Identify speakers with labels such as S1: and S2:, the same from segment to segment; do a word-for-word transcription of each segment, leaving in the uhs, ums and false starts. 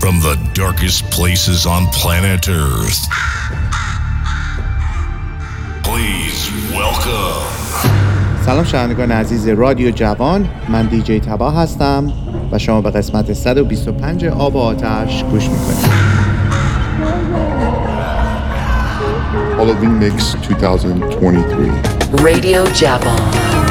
S1: from the darkest places on planet Earth. Please welcome.
S2: سلام شنوندگان عزیز رادیو جوان، من دیجی تبا هستم و شما به قسمت صد و بیست و پنج آب و آتش گوش میکنید.
S3: Halloween Mix twenty twenty-three
S4: رادیو جوان.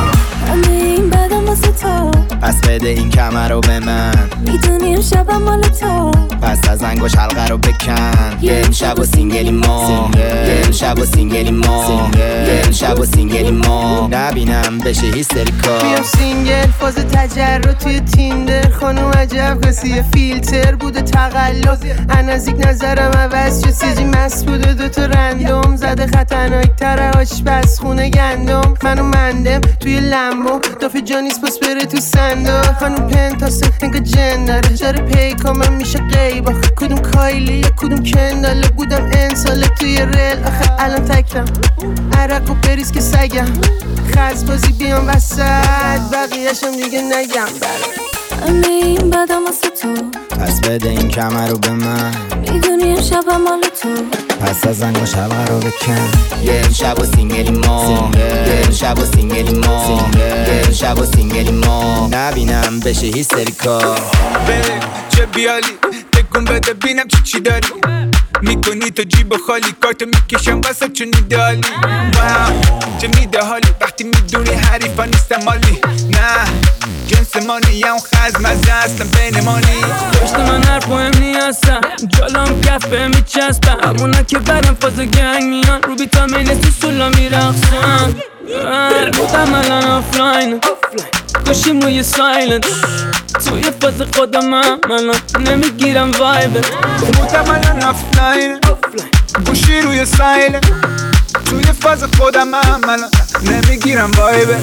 S5: پس بده این کمر رو به من،
S6: میدونیم شبم مال تو،
S5: پس از انگوش حلقه رو بکن. یه امشب و سینگلی ما، یه امشب و سینگلی ما، یه امشب و سینگلی ما، نبینم بشه هیستریکا.
S7: بیام سینگل فاز تجرد توی تیندر، خانم عجب کسی فیلتر بوده تقلب. نزدیک نظرم عوض شد، سیجی مست بوده دوتا رندوم زده خطرناک تره آشپز خونه گندم. منو مندم توی لمبو دافی جانیس پاس بره تو سندا. خانم پنتاسه انگا جن داره جاره پیکا من میشه قیبا. کدوم کایلی یا کدوم کنداله بودم انساله توی ریل. آخه الان تکرم عرق و بریز که سگم خرز بازی بیام وسط بقیهشم دیگه نگم.
S6: همه این بدم واسه تو،
S5: پس بده این کمر رو به من،
S6: میدونیم شبم مال تو،
S5: پس از انگوش حلقه رو بکن. یه امشب و سینگلی ما، یه امشب و سینگلی ما، یه امشب و سینگلی ما، نبینم بشه هیستریکا.
S8: بره چه بیالی تکون بده بینم چی چی داری میکنی تو جیب خالی، کارتو میکشم واسه چون ایدالی. چه میده حالی وقتی میدونی حریفا نیستم مالی. نه جنس مانی یا اون خز مزه هستم بین مانی.
S9: پشت من هر مهم نیستم، جالام کف به میچستم، همونا که برم فاز گنگ میان رو بیتا مینه تو سولا میرخصم. بودم الان آفلاین گوشیم روی سایلنت، توی فاز خودم من نمیگیرم وایبت.
S8: بودم الان آفلاین گوشی روی سایلنت، توی فاز خودم من نمیگیرم وایبت.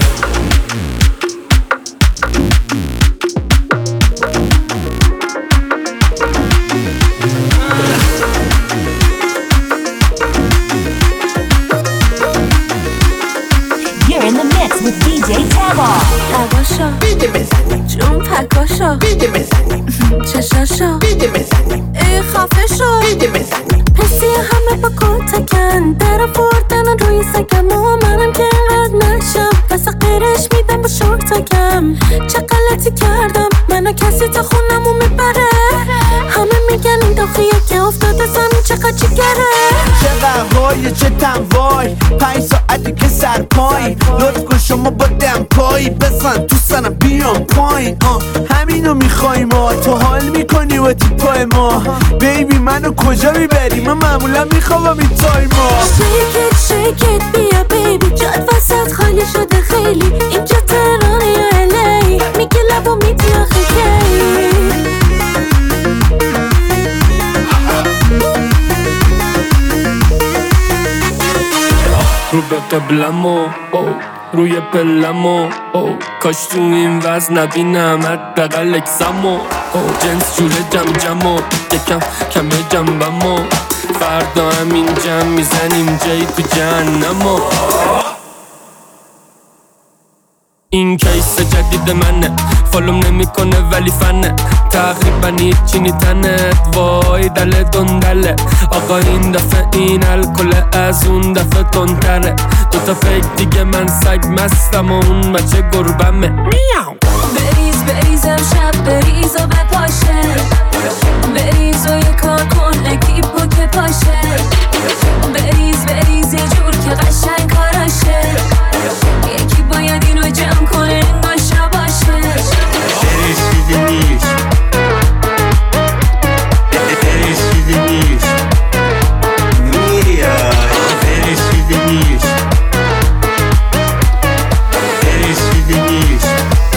S6: You're in the mix with دی جی Taba. هواشا
S7: بیده بزنیم،
S6: جون پکاشا
S7: بیده بزنیم،
S6: چشاشا
S7: بیده بزنیم،
S6: ای خفه شو،
S7: بیده بزنیم.
S6: پسی همه با کتکن در آوردن روی سگم و منم که رد نشم پس غیرش میدم با شورتکم. چه غلطی کردم منو کسی تا خونمو میبره، همه میگن این داخیه که افتاده زمین چقدر جگره.
S5: چه قهوای چه تنوای، پنج ساعتی که سر پای، لطف کن شما با دم پایی بزن تو سنم بیام پایین. همینو میخوایم ما، تو حال میکنی و تیپای ما. بیبی منو کجا میبری، من معمولا میخوام این تایما.
S6: شیکت شیکت بیا بیبی، جاد وسط خالی شده خیلی، اینجا تهران یا الی، میگه لبا میدی آخه کی.
S9: رو به قبلمو روی پلمو کاش تو این وز نبینم حداقل اکسمو. جنس جوره جم جمو یکم کمه جنبمو، فردا همین جم میزنیم جایی تو جهنمو. این کیس جدید منه، فالوم نمیکنه ولی فنه، تقریبا هیچی نیتنت وای دل دندله. آقا این دفعه این الکل از اون دفعه تندتره، دوتا فیک دیگه من سگ مستم و اون بچه گربمه.
S6: بریز بریز امشب بریز و بپاشه، بریز و یه کار کن اکیپو که پاشه، بریز بریز یه جور که قشنگ کاراشه، یکی باید اینو جمع کنه انگار شباشه.
S10: بریز چیزی نیست، بریز چیزی نیست، میاد بریز چیزی نیست، بریز چیزی نیست.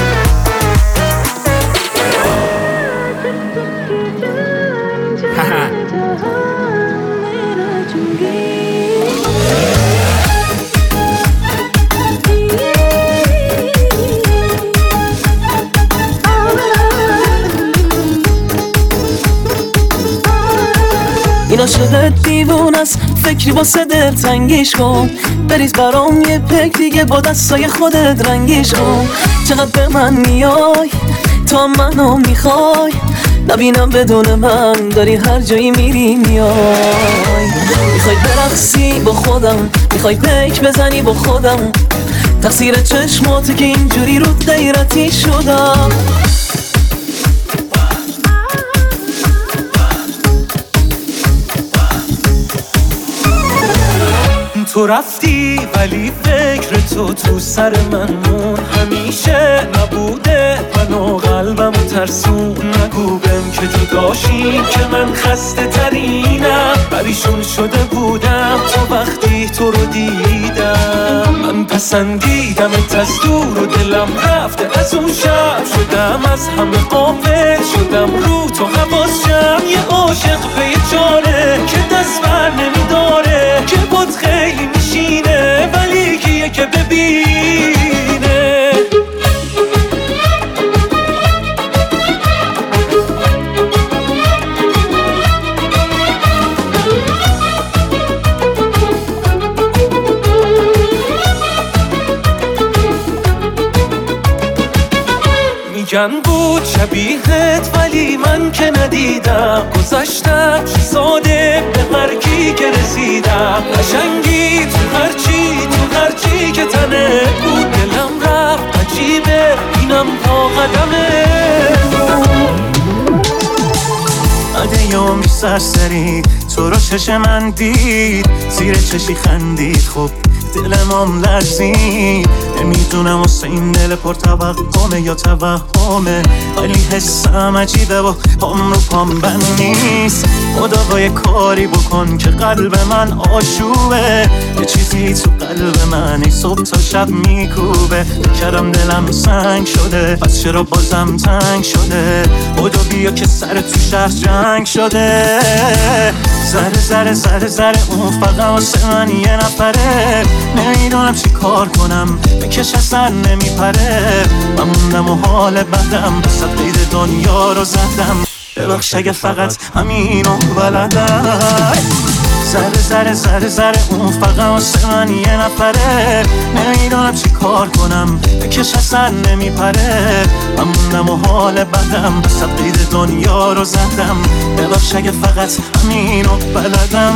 S11: این عاشقت دیوونست، فکری واسه دل تنگیش کن، بریز برام یه پک دیگه با دستای خودت رنگیش کن. چقدر به من میای تا منو میخوای، نبینم بدون من داری هر جایی میری میای. میخوای برقصی با خودم، میخوای پیک بزنی با خودم، تقصیر چشماته که اینجوری رو غیرتی شدم.
S4: تو رفتی ولی فکر تو تو سر من مون، همیشه نبوده منو قلبم ترسون. نگو بهم که تو داشتی که من خسته ترینم، پریشون شده بودم تو وقتی تو رو دیدم. من پسندیدمت از دور و دلم رفته از اون شب، شدم از همه غافل، شدم رو تو حواسم. یه عاشق به یه جانه که دست بر نمیداره، که بود خیلی میشینه ولی کیه که ببینه. میگن بود شبیهت ولی من که ندیدم، گذاشتم ساده به هر کی که رسیدم. قشنگی تو هرچی تو هرچی که تنه بود، دلم رفت عجیبه اینم پا قدمه. ادیومی سرسری تو رو چش من دید، زیر چشی خندید، خب دلم هم لرزید. نمیدونم واسه این دل پر توقمه یا توهمه، ولی حسم عجیبه و پام رو پام بند نیست. خدا با یه کاری بکن که قلب من آشوبه، یه چیزی تو قلب من ای صبح تا شب میکوبه. کردم دلم سنگ شده پس چرا بازم تنگ شده، خدا بیا که سر تو شهر جنگ شده. زره زره زره زره اون فقط واسه من یه نفره، نمیدونم چی کار کنم بکش اصلا نمیپره. من موندم و حال بدم صد قید دنیا رو زدم، ببخش اگه فقط همینو بلدم. زره زره زره زره اون فقط واسه من یه نفره، نمیدونم چی کار کنم بکش اصلا نمیپره. من موندم و حال بدم صد قید دنیا رو زدم، ببخش اگه فقط همینو بلدم.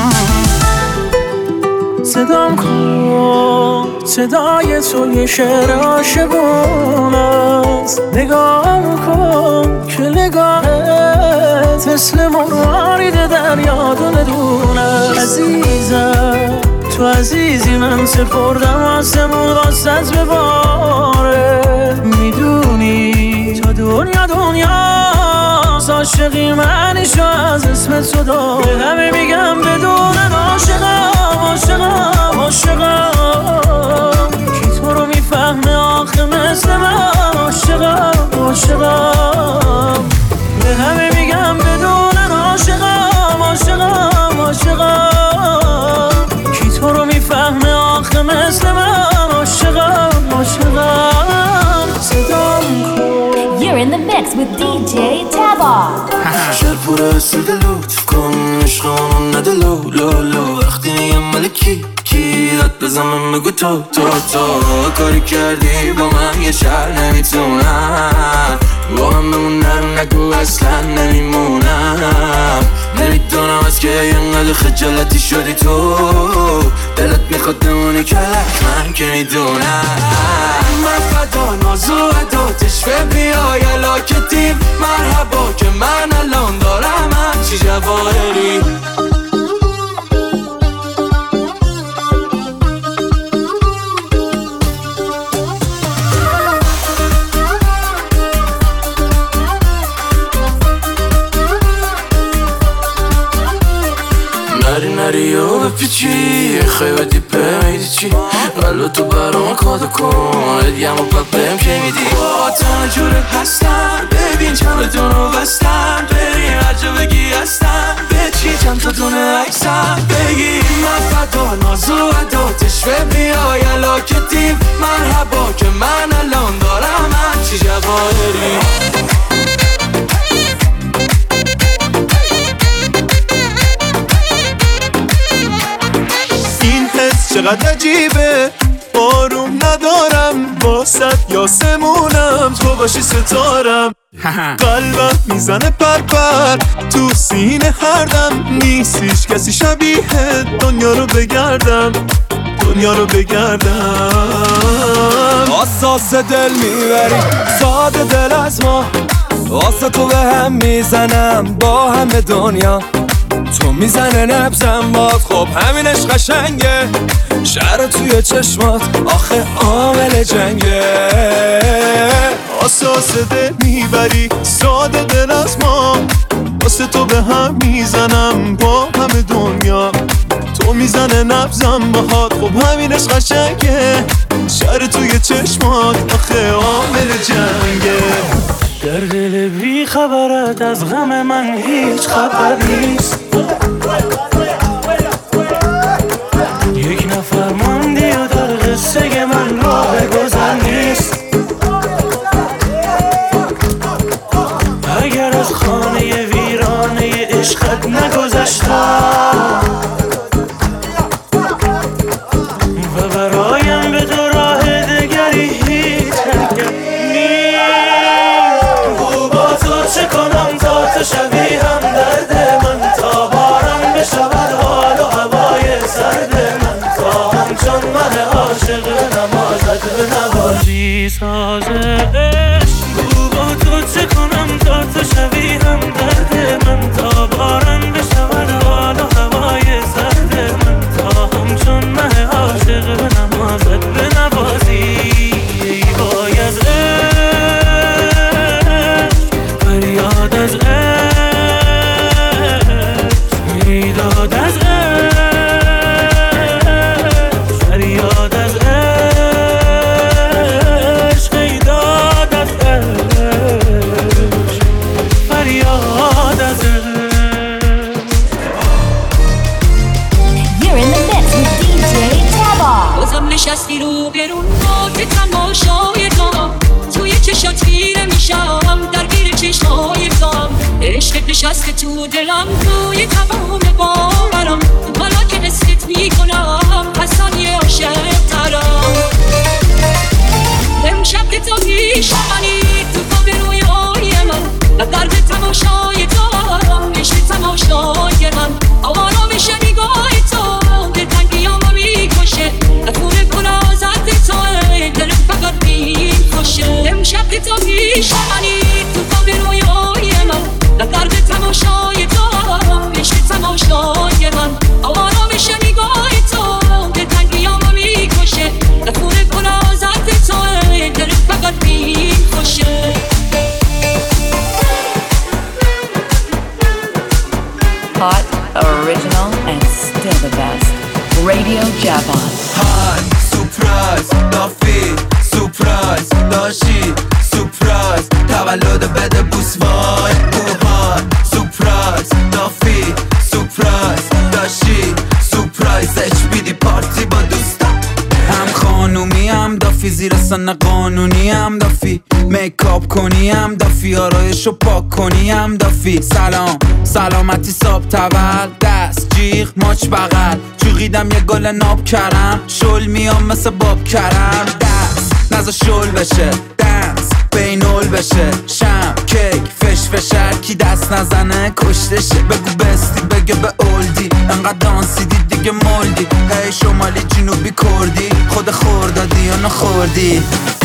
S4: صدام کن صدای تو یه شعر عاشقون است، نگاه کن که نگاهت مثل مروارید دریا دونه دونه. عزیزم تو عزیزی من سپردم آسمون واسط بباره، میدونی تا دنیا دنیا عاشقی منشو از اسم تو دار. به همه میگم بدون عاشقم عاشقم عاشقم، کی تو رو میفهمه آخه مثل من عاشقم عاشقم. به همه میگم بدون عاشقم عاشقم عاشقم، کی تو رو میفهمه آخه مثل من عاشقم عاشقم. صدام کن.
S6: You're in the mix with دی جی Taba.
S5: شهر پر اسید لطف کن عشقمون نده لو لو لو، وقتی میگم مال کی کی داد بزنم بگو تو تو تو. کاری کردی با من یه شهر نمیتونم، با من بمونم نگو اصلا نمیمونم. نمیدونم از که اینقدر خجالتی شدی تو، دلت میخواد بمونی کلک من که میدونم. من فدا نازو اداتش به بیای علاکتیم، مرحبا که من الان دارم همچی جواهری. نری نری و بپیچی خیلی دیپه میدی چی، قلب تو برام کادو کن ادیم و پپم که میدی. با تنها جوره هستم ببین چند دونو بستم، بری هر جا بگی هستم به چی چند تا دونه عکسم بگی. من فدا نازو اداتش به بیای علاکتیم، مرحبا که من الان دارم همچی جواهری.
S4: چقدر عجیبه بارون
S12: ندارم واسط یاسمونم تو باشی ستارم قلبم میزنه پرپر تو سینه هر دم نیستیش کسی شبیه دنیا رو بگردم دنیا رو بگردم
S13: اساس دل میبری ساده دل از ما واسه تو به هم میزنم با همه دنیا تو میزنه نبزم باد خب همینش قشنگه شهر توی چشمات آخه عامل جنگه
S12: اساس دل میبری ساده دل از ما واسه تو به هم میزنم با همه دنیا تو میزنه نبزم باهات خب همینش قشنگه شهر توی چشمات آخه عامل جنگه
S4: در دل بی خبرت از غم من هیچ خبر نیست یک نفر ماندی و در قصه من راه گذر نیست اگر از خانه ویرانه عشقت نگذشتم و برایم به تو راه دگری هیچ حرکت چه کنم تا تو شبی هم درد من تا بارم بشود حال و هوای سرد من تا همچون من عاشق نمازت به نوازی ساز عشق با تو چه کنم تا تو شبی هم درد من تا بارم بشود حال و هوای سرد من تا همچون من عاشق به نمازت به نوازی ای وای از فریاد از عشق ای داد از عشق فریاد از عشق ای داد از عشق فریاد از عشق.
S14: You're in the mix with دی جی تابا.
S6: بازم نشستی رو برون که تماشای تو توی چشات خیره میشم درگیر چشمای تو عشق نشسته تو دلم توی تمام باورم حالا که حست میکنم حسانی عاشق ترم امشب که تو میشمنی تو خواب رویای من و درد تماشای تو عشق تماشای من آرامش نگاه تو دلتنگیامو میکشه خونه گنازت تو دل فقط میکشه امشب که تو میشمنی تو خواب رویای من و درد تماشای تو عشق تماشای من آرامش نگاه تو دلتنگیامو میکشه خونه گنازت تو دل فقط میکشه.
S14: Hot, original, and still the best. Radio Javon.
S13: Hi, surprise, دافی surprise داشی surprise تولد بده بوس وای اوهای surprise دافی surprise داشی surprise اچ بی دی پارتی با دوستم هم خانومی هم دافی زیر سن قانونی هم دافی میکاپ کنی هم دافی آرایشو پاک کنی هم دافی سلام سلامتی ساب تول دست جیغ ماچ بغل جوغیدم یه گل ناب کرم شل میام مثل باب کرم دست نزا شل بشه دنس بینول بشه شم کیک فش فشر کی دست نزنه کشتشه بگو بستی بگه به اولدی انقدر دانسیدی دیگه مولدی هی شمالی جنوبی کردی خود خوردادی یا نخوردی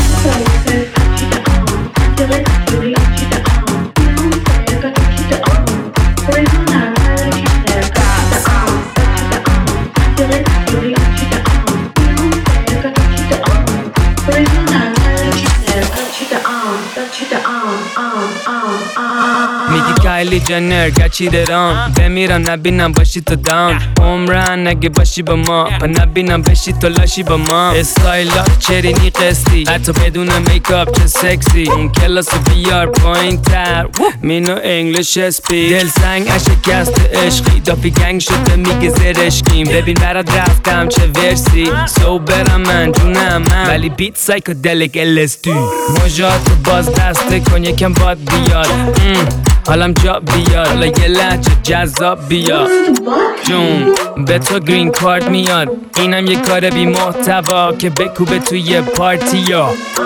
S9: میگی کایلی جنر گچی درام بمیرم نبینم باشی تو داون عمرن نگه باشی با ما پا نبینم بشی تو لاشی با ما استایلا چرینی قسطی حتی بدون میکاپ چه سکسی اون کلاس بیار پایین تر مینو انگلیش اسپی دل سنگ اشکست عشقی دافی گنگ شده میگه زرشکیم ببین برات رفتم چه ورسی سو برم من جونم من ولی بیت سایکودلیک ال اس دی مجاتو باز دسته کن یکم باد بیاد حالم جا بیاد حالا یه لحجه جذاب بیاد جون به تو گرین کارت میاد اینم یه کار بی محتوا که بکوبه توی پارتی ها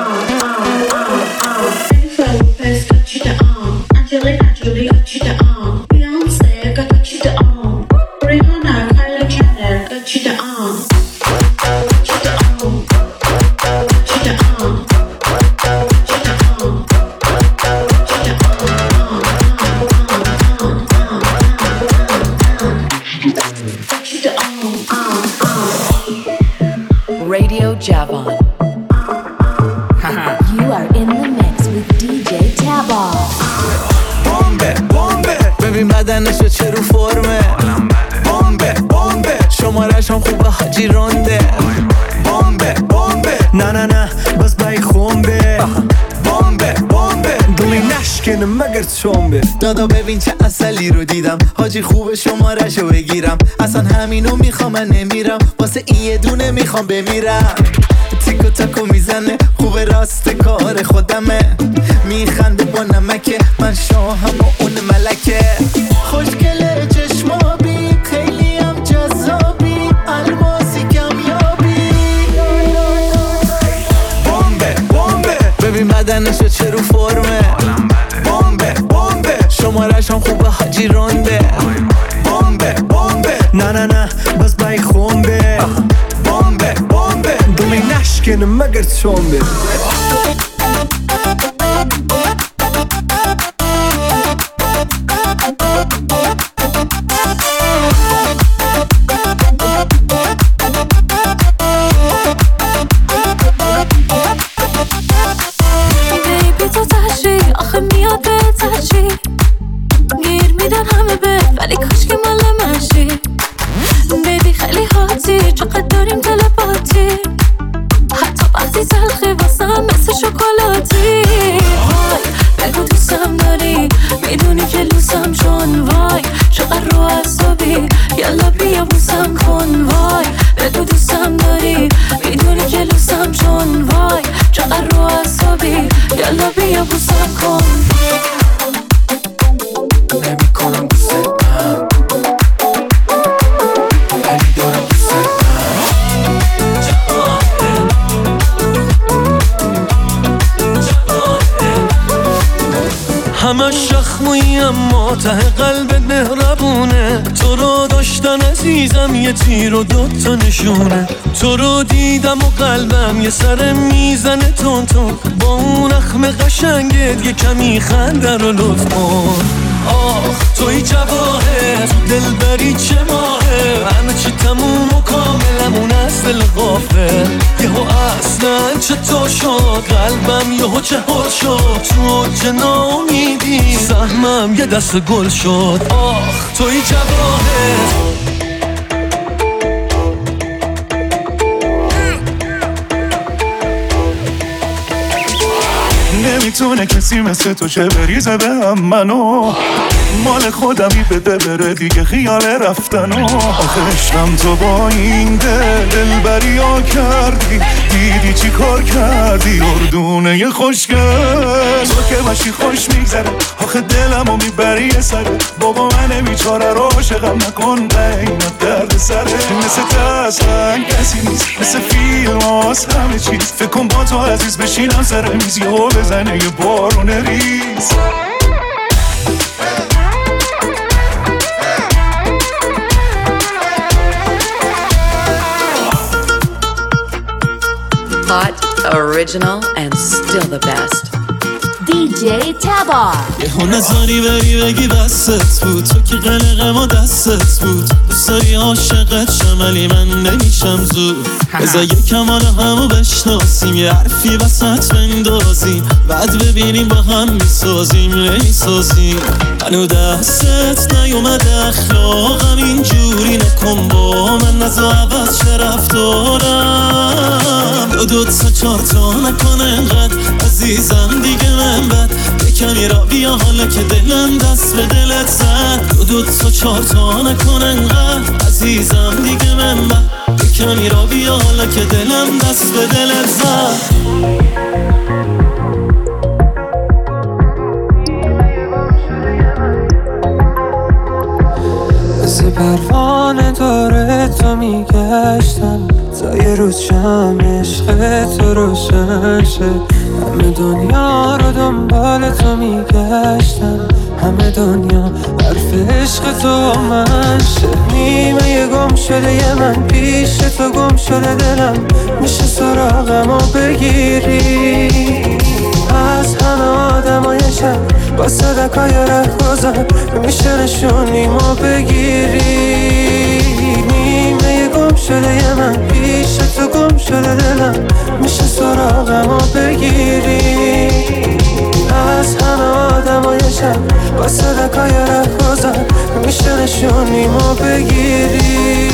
S15: Radio Javon.
S14: You are in the mix with دی جی Taba.
S5: بمبه بمبه ببین بدنشو چه رو فرمه بمبه بمبه شمارش هم خوبه حاجی رونده بمبه بمبه نه نه نه بس بای خونده بمبه بمبه دلی نشکنه مگر چومبه دادا ببین چه اصلی رو دیدم حاجی خوبه شمارشو بگیرم اصلا همینو میخوام من نمیرم واسه این یه دونه میخوام بمیرم تیکو تاکو میزنه خوبه راست کار خودمه میخنده با نمکه من شاهم و اون ملکه خوشگله چشمابی خیلی هم جذابی الماسی کمیابی بمبه بمبه ببین بدنشو چه رو فرمه بمبه بمبه شمارش هم خوبه حاجی رونده بمبه بمبه نه نه نه بس بای خونده بمبه بمبه دلی نشکنه مگر چومبه
S6: بیبی تو تشی آخه میاد به تشی گیر میدن همه به ولی کاش که مال منشی بیبی خیلی حاتی چقدر داریم تلپاتی حتی وقتی تلخی واسم مثل شکلاتی وای بگو دوستم داری میدونی که لوسم چون وای چقدر رو عصبی یالا بیا بوسم کن وای بگو دوستم داری میدونی که لوسم چون وای چقدر رو عصبی یالا بیا بوسم کن نمی کنم دوستم ولی دارم دوستم
S12: همه شخموی اما ته قلب مهربونه تو رو داشتن عزیزم یه تیر و دوتا نشونه تو رو دیدم و قلبم یه سر میزنه تون تون با اون اخم قشنگت یه کمی خنده رو لطف کن آخ توی جواهر دل بری چه ماهه همه چی تموم و کاملمون از دل غافل یهو اصلا چطور شد قلبم یهو چه حال شد تو جنا امیدی سهمم یه دست گل شد آخ توی جواهر
S16: نمیتونه کسی مثل تو چه بریزه به هم منو مال خودمی بده بره دیگه خیال رفتنو آخه عشقم تو با این دل دلبری ها کردی دیدی چی کار کردی اردونه ی خوشگل تو که باشی خوش میگذره آخه دلمو میبری یه سره بابا من بیچاره رو عاشقم نکن قیمت درد سره مثل تو اصلا کسی نیست مثل فیلم هاست همه چیز فکر کن با تو عزیز بشینم سر میز یهو بزنه یه بارون ریز
S15: Hot, original, and still the best.
S14: دی جی Taba.
S12: یهو نظری بری بگی بستت بود تو که قلقم دستت بود دوست داری عاشقت شم ولی من نمیشم زود بذار یکم حالا همو بشناسیم یه حرفی وسط بندازیم بعد ببینیم با هم میسازیم نمیسازیم هنو دستت نیومده اخلاقم اینجوری نکن با من نزا عوض چه رفتارم دو دو تا چار تا نکن انقدر عزیزم دیگه من بد یکمی را بیا حالا که دلم دست به دلت زد دو دو تا چار تا نکن انقدر عزیزم دیگه من بد یکمی را بیا حالا که دلم دست به دلت زد
S6: Yeah.
S17: مثل پروانه داره تو میگشتم تا یه روز شم عشق تو روشن شه. همه دنیا رو دنبال تو میگشتم، همه دنیا حرف عشق تو من شه. نیمه یه گم شده یه من پیش تو گم شده دلم، میشه سراغمو بگیری از همه آدمای شب با صدقای ره گذار، میشه نشونیمو بگیری. نیمه یه گم شده یه من پیش تو گم شده دلم، میشه سراغمو بگیری از همه آدمای شب با صدقای ره گذار، میشه نشونیمو بگیری.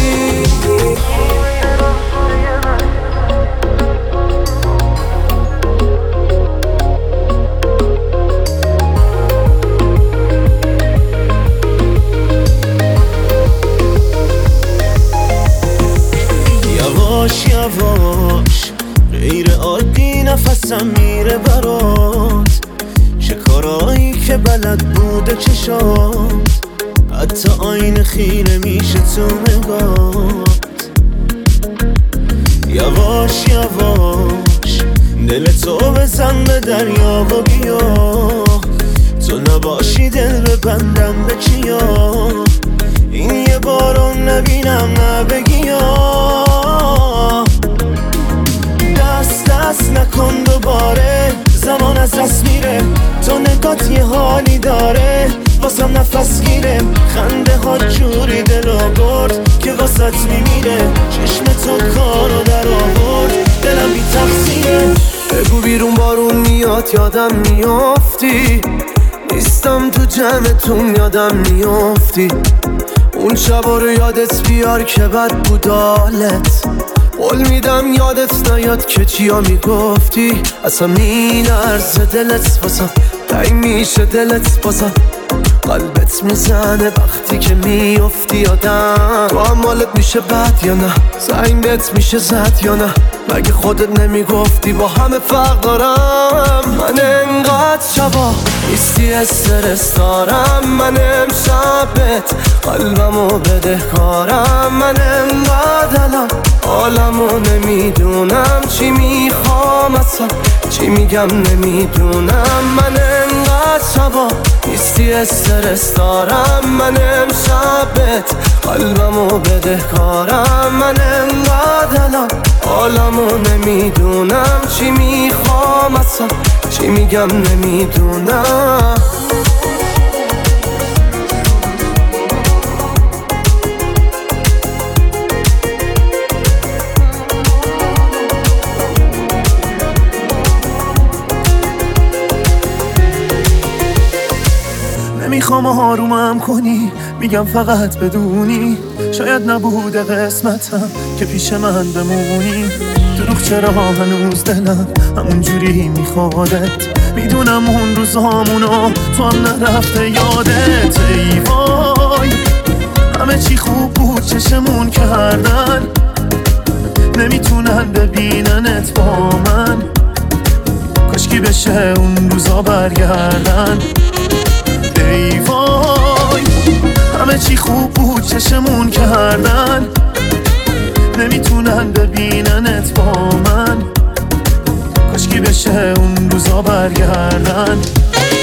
S18: یواش یواش غیر عادی نفسم میره برات، چه کارایی که بلد بوده چشات، حتی آینه خیره میشه تو نگات. یواش یواش دل تو بزن به دریا و بیا، تو نباشی دل ببندم به کیا، این یه بارو نبینم نبگیا. دست دست نکن دوباره، زمان از دست میره، تو نگات یه حالی داره واسم نفس گیره. خنده ها جوری دلو برد که واسط میمیره، چشم تو کارو در آورد دلم بی تقصیره.
S5: بگو بیرون بارون میاد یادم میافتی، نیستم تو جمعتون یادم میافتی. اون شبا رو یادت بیار که بد بود حالت، قول میدم یادت نیاد که چیا میگفتی. اصلا میلرزه دلت واسم، تنگ میشه دلت بازم، قلبت میزنه وقتی که میافتی یادم. تو هم حالت میشه بد یا نه، زنگ بهت میشه زد یا نه، مگه خودت نمیگفتی با همه فرق دارم. من انقدر شبا نیستی استرس دارم، من امشبت قلبمو بدهکارم. من انقدر الان حالمو نمیدونم، چی میخوام اصلا چی میگم نمیدونم. من انقدر شبا نیستی استرس دارم، من امشبت قلبمو بدهکارم. من انقدر الان حالمو نمیدونم، چی میخوام اصلا چی میگم نمیدونم.
S16: نمیخوام آرومم کنی، میگم فقط بدونی شاید نبوده قسمتم که پیش من بمونی. دروغ چرا هنوز دلم همون جوری میخوادت، میدونم اون روزامونو تو هم نرفته یادت. ای وای همه چی خوب بود چشمون کردن، نمیتونن ببیننت با من، کاشکی بشه اون روزا برگردن. ای وای همه چی خوب بود چشمون کردن، نمیتونن ببیننت با من، کاشکی بشه اون روزا برگردن.